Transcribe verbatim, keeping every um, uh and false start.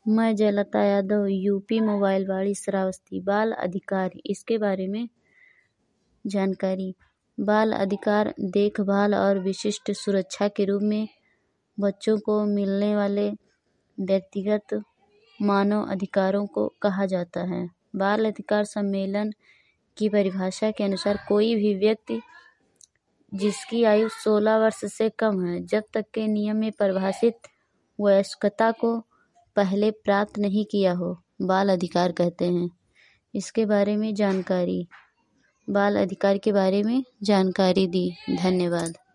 मैं जयलता यादव, यूपी मोबाइलवाड़ी श्रावस्ती। बाल अधिकार, इसके बारे में जानकारी। बाल अधिकार देखभाल और विशिष्ट सुरक्षा के रूप में बच्चों को मिलने वाले व्यक्तिगत मानव अधिकारों को कहा जाता है। बाल अधिकार सम्मेलन की परिभाषा के अनुसार कोई भी व्यक्ति जिसकी आयु सोलह वर्ष से कम है, जब तक के नियम में परिभाषित वयस्कता को पहले प्राप्त नहीं किया हो, बाल अधिकार कहते हैं। इसके बारे में जानकारी, बाल अधिकार के बारे में जानकारी दी। धन्यवाद।